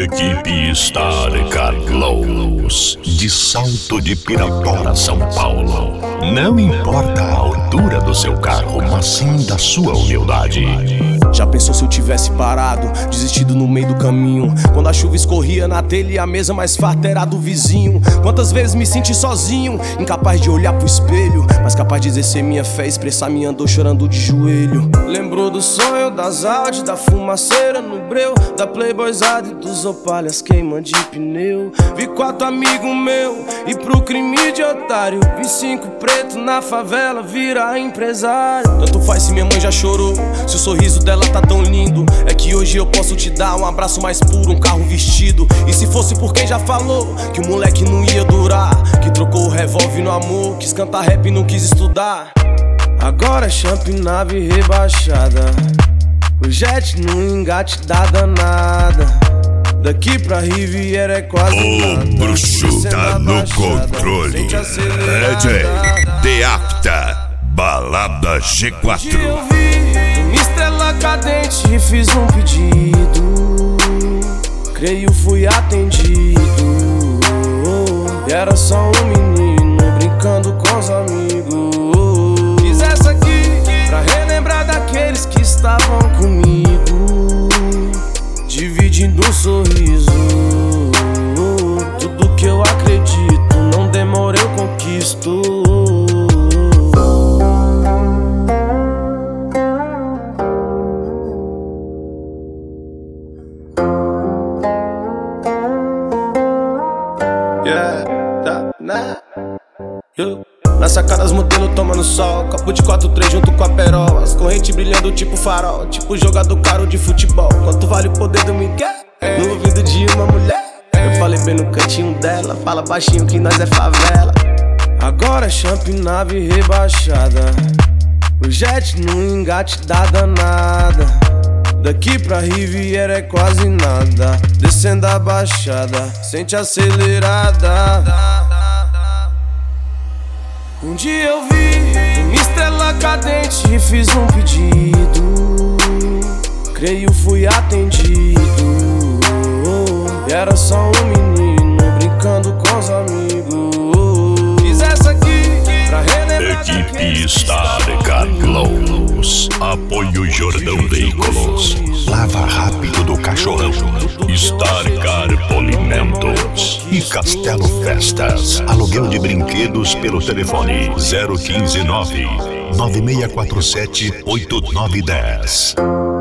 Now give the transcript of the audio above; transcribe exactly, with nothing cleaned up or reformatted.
Equipe Star Carlos, de Salto de Pirapora, São Paulo. Não importa a altura do seu carro, mas sim da sua humildade. Já pensou se eu tivesse parado, desistido no meio do caminho? Quando a chuva escorria na telha e a mesa mais farta era do vizinho. Quantas vezes me senti sozinho, incapaz de olhar pro espelho, mas capaz de exercer minha fé, expressar minha dor chorando de joelho. Lembrou do sonho, das Audi, da fumaceira no breu, da Playboyzada e dos opalhas queima de pneu. Vi quatro amigos meu e pro crime de otário, vi cinco preto na favela virar empresário. Tanto faz se minha mãe já chorou, se o sorriso dela tá tão lindo. É que hoje eu posso te dar um abraço mais puro, um carro vestido. E se fosse por quem já falou que o moleque não ia durar, que trocou o revólver no amor, quis cantar rap e não quis estudar. Agora é champ, nave rebaixada, o jet no engate da danada. Daqui pra Riviera é quase O nada. bruxo tá no controle. D J The Apta, Balada G quatro. Um dia eu vi uma estrela cadente e fiz um pedido. Creio fui atendido. E era só um menino brincando com os amigos. Fiz essa aqui pra relembrar daqueles que estavam comigo, dividindo um sorriso. Tudo que eu acredito, não demora eu conquisto. Yeah, tá, né? Eu. Na sacada as modelos tomando sol, copo de quatro três junto com a perola, as correntes brilhando tipo farol, tipo jogador caro de futebol. Quanto vale o poder do Miguel no ouvido de uma mulher? Eu falei bem no cantinho dela, fala baixinho que nós é favela. Agora é champ, nave rebaixada, o jet no engate da danada. Daqui pra Riviera é quase nada, descendo a baixada, sente acelerada. Um dia eu vi uma estrela cadente e fiz um pedido. Creio fui atendido. E era só um menino brincando com os amigos. Fiz essa aqui pra relembrar. Equipe Star Carlos, apoio Jordão Veículos, Lava Rápido do Cachorrão, Star Car Polimentos e Castelo Festas. Aluguel de brinquedos pelo telefone zero um cinco nove nove seis quatro sete oito nove um zero.